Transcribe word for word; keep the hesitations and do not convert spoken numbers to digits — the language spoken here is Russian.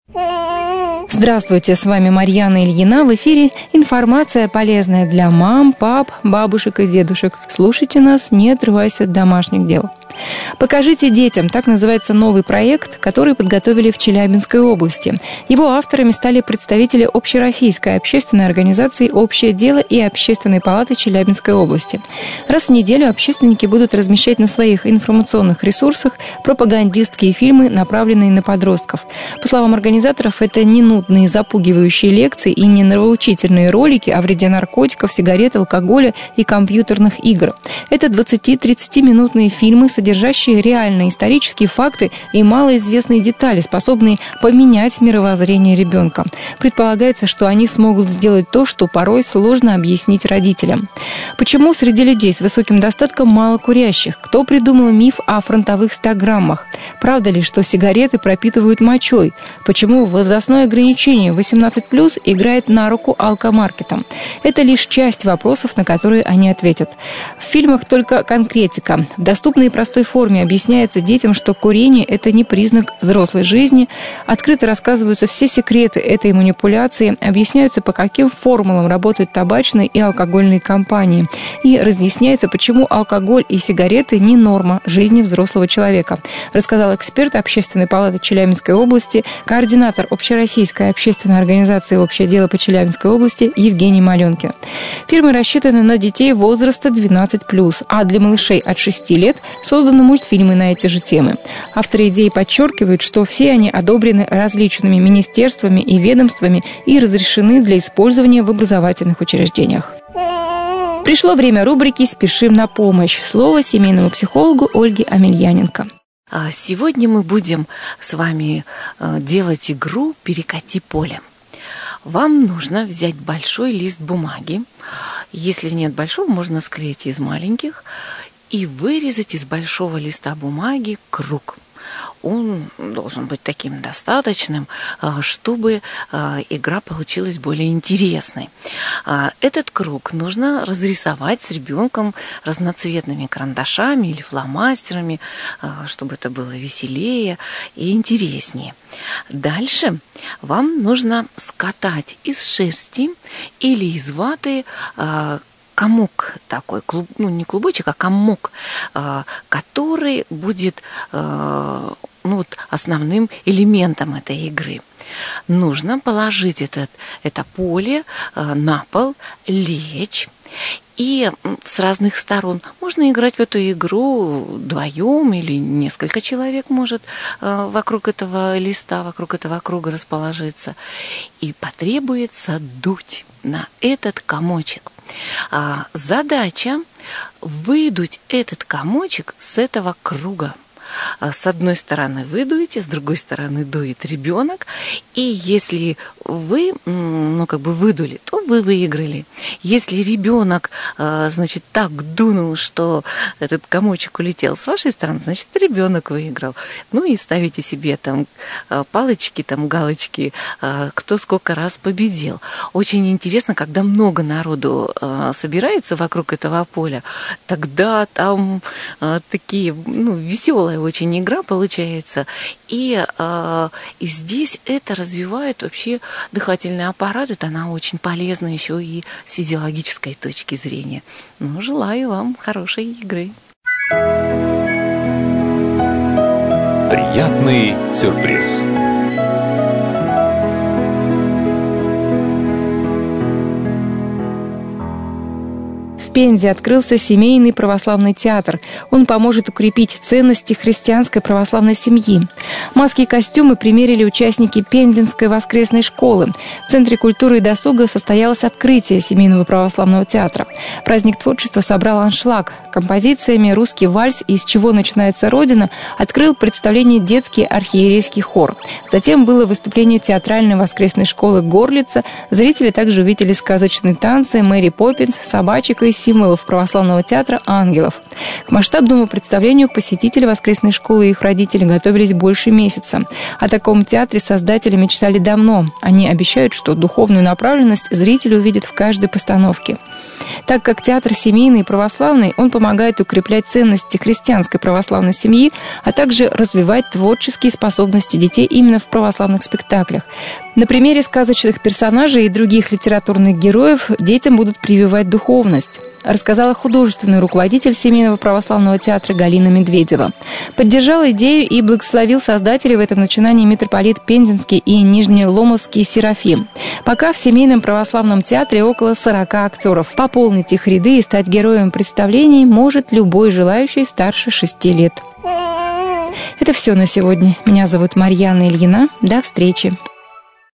Здравствуйте, с вами Марьяна Ильина. В эфире информация полезная для мам, пап, бабушек и дедушек. Слушайте нас, не отрываясь от домашних дел. «Покажите детям» – так называется новый проект, который подготовили в Челябинской области. Его авторами стали представители общероссийской общественной организации «Общее дело» и Общественной палаты Челябинской области. Раз в неделю общественники будут размещать на своих информационных ресурсах пропагандистские фильмы, направленные на подростков. По словам организаторов, это не нудные запугивающие лекции и не нравоучительные ролики о вреде наркотиков, сигарет, алкоголя и компьютерных игр. Это двадцати-тридцатиминутные фильмы, содержащие реальные исторические факты и малоизвестные детали, способные поменять мировоззрение ребенка. Предполагается, что они смогут сделать то, что порой сложно объяснить родителям. Почему среди людей с высоким достатком мало курящих? Кто придумал миф о фронтовых ста граммах? Правда ли, что сигареты пропитывают мочой? Почему возрастное ограничение восемнадцать плюс играет на руку алкомаркетам? Это лишь часть вопросов, на которые они ответят. В фильмах только конкретика. В доступной и простой форме объясняется детям, что курение – это не признак взрослой жизни. Открыто рассказываются все секреты этой манипуляции, объясняются, по каким формулам работают табачные и алкогольные компании. И разъясняется, почему алкоголь и сигареты не норма жизни взрослого человека, рассказал эксперт Общественной палаты Челябинской области, координатор Общероссийской общественной организации «Общее дело» по Челябинской области Евгений Маленкин. Фильмы рассчитаны на детей возраста двенадцать плюс, а для малышей от шести лет созданы мультфильмы на эти же темы. Авторы идеи подчеркивают, что все они одобрены различными министерствами и ведомствами и разрешены для использования в образовательных учреждениях. Пришло время рубрики «Спешим на помощь». Слово семейному психологу Ольге Амельяненко. Сегодня мы будем с вами делать игру «Перекати поле». Вам нужно взять большой лист бумаги. Если нет большого, можно склеить из маленьких и вырезать из большого листа бумаги круг. Он должен быть таким достаточным, чтобы игра получилась более интересной. Этот круг нужно разрисовать с ребенком разноцветными карандашами или фломастерами, чтобы это было веселее и интереснее. Дальше вам нужно скатать из шерсти или из ваты комок такой, клуб, ну не клубочек, а комок, который будет ну, вот, основным элементом этой игры. Нужно положить этот, это поле на пол, лечь. И с разных сторон можно играть в эту игру вдвоем или несколько человек может вокруг этого листа, вокруг этого круга расположиться. И потребуется дуть на этот комочек. Задача выдуть этот комочек с этого круга. С одной стороны вы дуете, с другой стороны дует ребенок. И если вы, ну, как бы выдули, то вы выиграли. Если ребенок, значит, так дунул, что этот комочек улетел с вашей стороны, значит, ребенок выиграл. Ну и ставите себе там палочки, там галочки, кто сколько раз победил. Очень интересно, когда много народу собирается вокруг этого поля, тогда там такие, ну, веселые очень игра получается. И, э, и здесь это развивает вообще дыхательный аппарат. Это она очень полезна еще и с физиологической точки зрения. Ну, желаю вам хорошей игры. Приятный сюрприз. В Пензе открылся семейный православный театр. Он поможет укрепить ценности христианской православной семьи. Маски и костюмы примерили участники Пензенской воскресной школы. В Центре культуры и досуга состоялось открытие семейного православного театра. Праздник творчества собрал аншлаг. Композициями «Русский вальс» и «С чего начинается Родина» открыл представление детский архиерейский хор. Затем было выступление театральной воскресной школы «Горлица». Зрители также увидели сказочные танцы «Мэри Поппинс», «Собачек» и символов православного театра «Ангелов». К масштабному представлению посетители воскресной школы и их родители готовились больше месяца. О таком театре создатели мечтали давно. Они обещают, что духовную направленность зрители увидят в каждой постановке. Так как театр семейный и православный, он помогает укреплять ценности христианской православной семьи, а также развивать творческие способности детей именно в православных спектаклях. На примере сказочных персонажей и других литературных героев детям будут прививать духовность, рассказала художественный руководитель Семейного православного театра Галина Медведева. Поддержал идею и благословил создателей в этом начинании митрополит Пензенский и Нижнеломовский Серафим. Пока в Семейном православном театре около сорока актеров. Пополнить их ряды и стать героем представлений может любой желающий старше шести лет. Это все на сегодня. Меня зовут Марьяна Ильина. До встречи.